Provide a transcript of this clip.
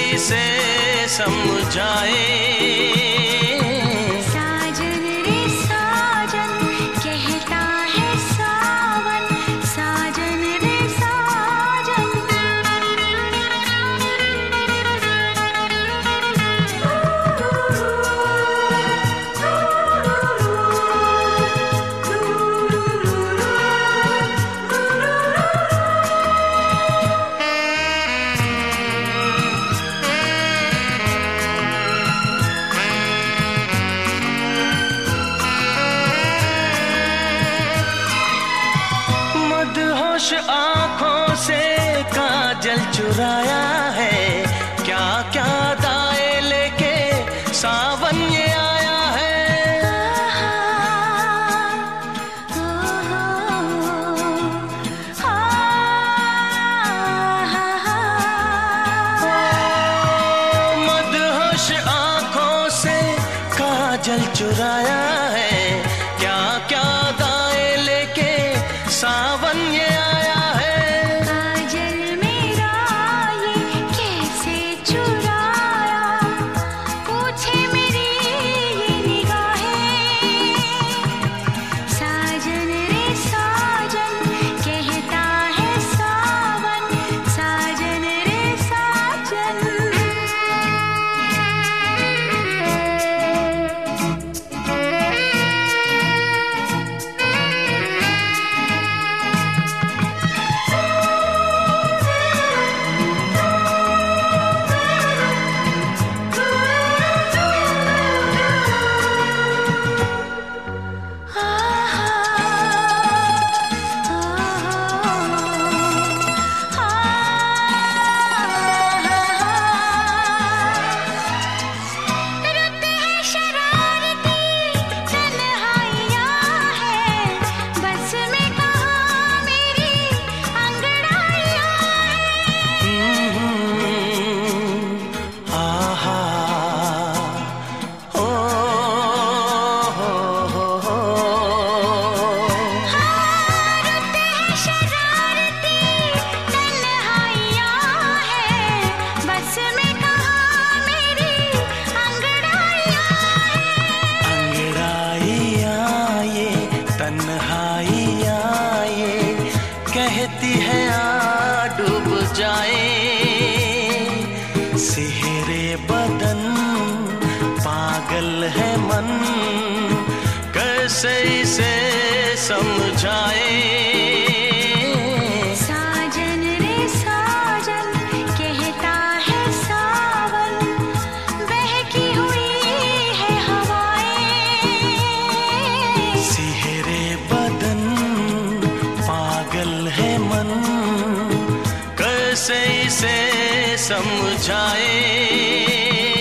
इसे समझाए। साजन रे साजन कहता है सावन, साजन रे साजन। मदहोश आँखों से काजल चुराया है, क्या क्या दाए लेके सावन ये आया है। मदहोश आँखों से काजल चुराया है, क्या क्या दाए लेके सावन ये आया है। काजल मेरा ये कैसे चुराया, पूछे मेरी ये निगाहें। साजन रे साजन कहता है सावन, साजन रे साजन। तन्हाइयाँ ये कहती है आ डूब जाए। सिहरे बदन पागल है मन, कैसे इसे समझाए। साजन रे साजन कहता है सावन, बहकी हुई है हवाएं। सिहरे बदन पागल है मन, कैसे इसे समझाए।